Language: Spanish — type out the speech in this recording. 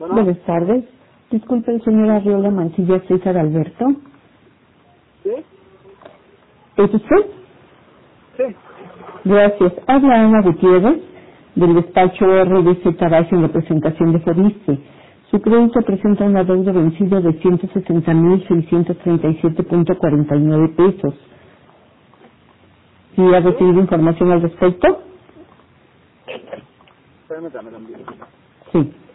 Bueno, Buenas tardes. Disculpe, señora Arriola Mancilla César Alberto. ¿sí? ¿Es usted? Sí. Gracias. Habla Ana Gutiérrez, del despacho RDC Tabasco en representación de Fobiste. Su crédito presenta una deuda vencida de 160,637.49 pesos. ¿Sí ha ¿Sí? recibido información al respecto? Permítame también. Sí.